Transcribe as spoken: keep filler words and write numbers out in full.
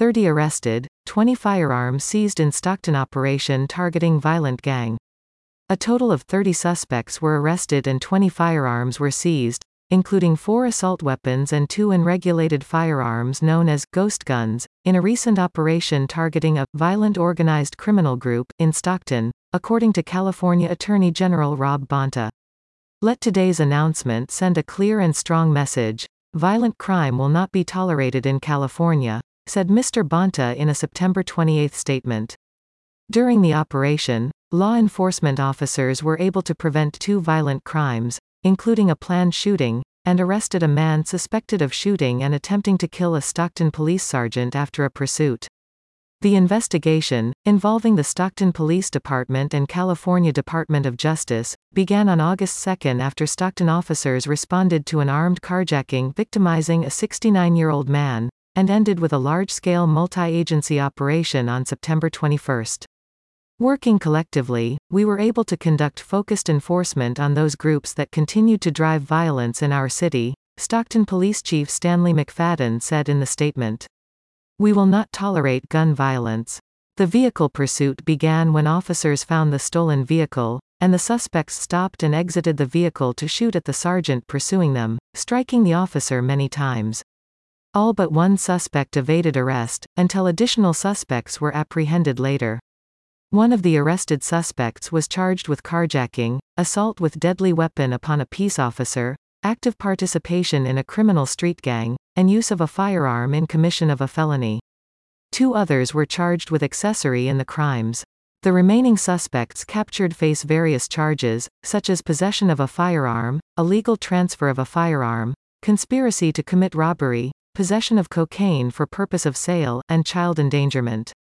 thirty arrested, twenty firearms seized in Stockton operation targeting violent gang. A total of thirty suspects were arrested and twenty firearms were seized, including four assault weapons and two unregulated firearms known as ghost guns, in a recent operation targeting a violent organized criminal group in Stockton, according to California Attorney General Rob Bonta. Let today's announcement send a clear and strong message: violent crime will not be tolerated in California, said Mister Bonta in a September twenty-eighth statement. During the operation, law enforcement officers were able to prevent two violent crimes, including a planned shooting, and arrested a man suspected of shooting and attempting to kill a Stockton police sergeant after a pursuit. The investigation, involving the Stockton Police Department and California Department of Justice, began on August second after Stockton officers responded to an armed carjacking victimizing a sixty-nine-year-old man, and ended with a large-scale multi-agency operation on September twenty-first. Working collectively, we were able to conduct focused enforcement on those groups that continued to drive violence in our city, Stockton Police Chief Stanley McFadden said in the statement. We will not tolerate gun violence. The vehicle pursuit began when officers found the stolen vehicle, and the suspects stopped and exited the vehicle to shoot at the sergeant pursuing them, striking the officer many times. All but one suspect evaded arrest, until additional suspects were apprehended later. One of the arrested suspects was charged with carjacking, assault with deadly weapon upon a peace officer, active participation in a criminal street gang, and use of a firearm in commission of a felony. Two others were charged with accessory in the crimes. The remaining suspects captured face various charges, such as possession of a firearm, illegal transfer of a firearm, conspiracy to commit robbery, possession of cocaine for purpose of sale, and child endangerment.